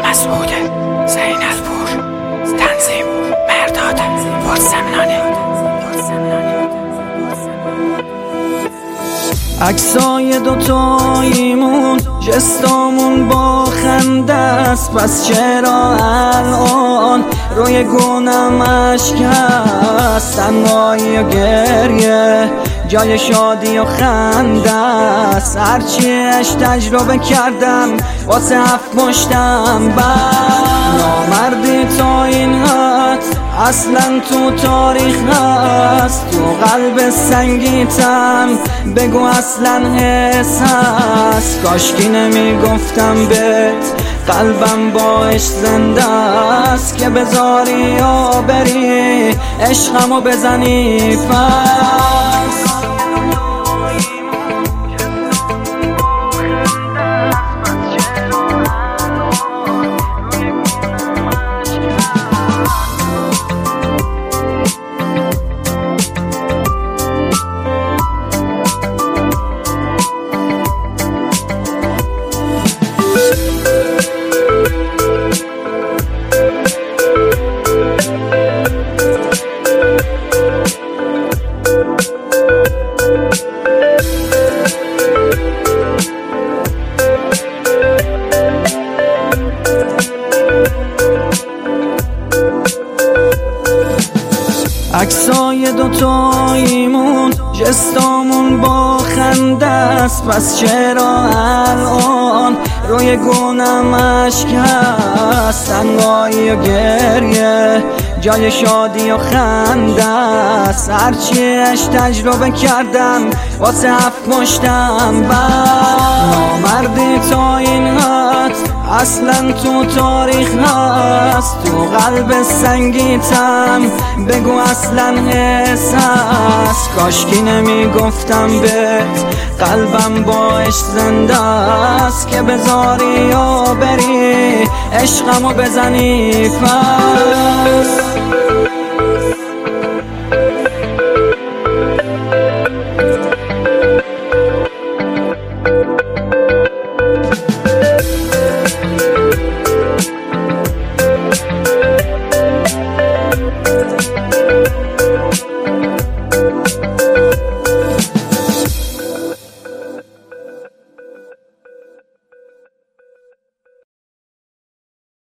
مسعود زین‌الپور، تنظیم مرداد پرسمنانه. عکسای دوتاییمون جستامون با خنده است، پس چرا الان روی گونم اشک هست؟ تنهایی و گریه جای شادی و خنده است، هرچیش تجربه کردم واسه هفت مشتم بس. نامردی تا این حد اصلا تو تاریخ هست، تو قلب سنگیتم بگو اصلا حس هست. کاشکی نمیگفتم بهت قلبم باش زنده است، که بذاری و بری عشقمو بزنی پس. عکسای دوتاییمون جستامون با خنده است، پس چرا الان روی گونم اشک هست؟ تنهایی و گریه جای شادی و خنده است، هرچیش تجربه کردم واسه هفت مشتم بس. نامردی تا این حد اصلا تو تاریخ هست، تو قلب سنگیتم بگو اصلا حس هست. کاشکی نمیگفتم بهت قلبم باش زنده است، که بذاری و بری عشقمو بزنی پس.